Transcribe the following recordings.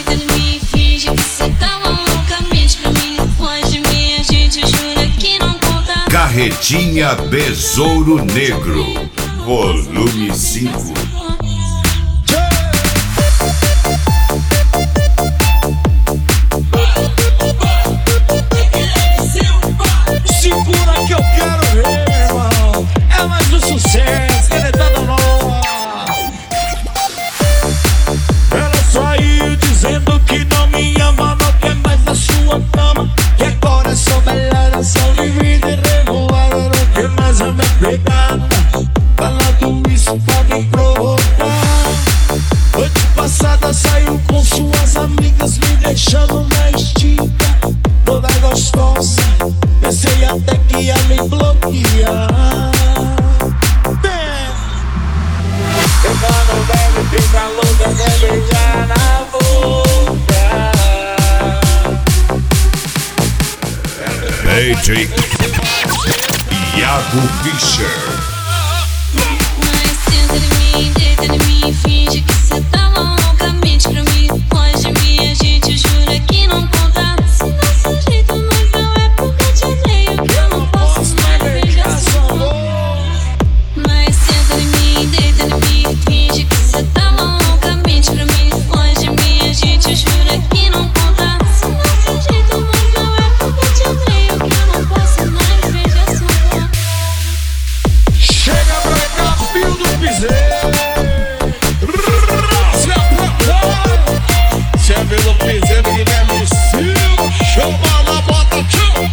deita em mim, finge que cê tá maluca, mente pra mim, foge de mim, a gente jura que não conta. Carretinha Besouro Negro, volume 5. Segura que eu quero ver, irmão. É mais um sucesso, ele tá dando nós. Ela saiu dizendo que não me ama, não quer mais a sua cama. Que agora é só melhor, só vivida e revoada, não quer mais a minha pegada. Falando isso pode provocar. Noite passada saiu com suas amigas, me deixando na estica. Toda gostosa, pensei até que ia me bloquear. Ela não deve ficar louca, quer beijar na boca. Patrick Iago Fischer. Mas senta em mim, deita em mim, finge que cê tá maluca, mente pra mim, foge de mim, a gente jura que não conta. Se nosso jeito não não é porque te odeio, que eu não posso mais beijar sua boca. Mas senta em mim, deita em mim, finge que cê tá maluca, mente pra mim, foge de mim, a gente jura que não conta. Se nosso jeito não é porque te odeio, que eu não posso mais beijar sua boca. Chega pra cá, filho do piseiro. Se é pelo piseiro que leva o cio, chama na bota, tchau.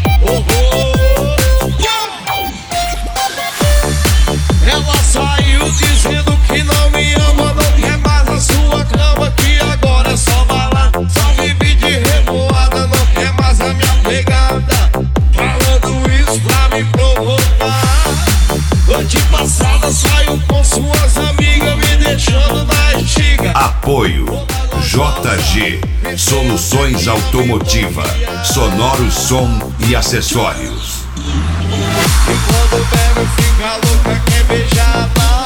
Ela saiu dizendo que não me ama, não quer mais a sua cama, que agora é só balada, só vive de revoada, não quer mais a minha pegada. Falando isso pra me provocar. Noite passada saiu com suas amigas, me deixando na estiga. Apoio JG Soluções Automotiva, Sonoro Som e Acessórios. E quando bebe fica louca, quer beijar na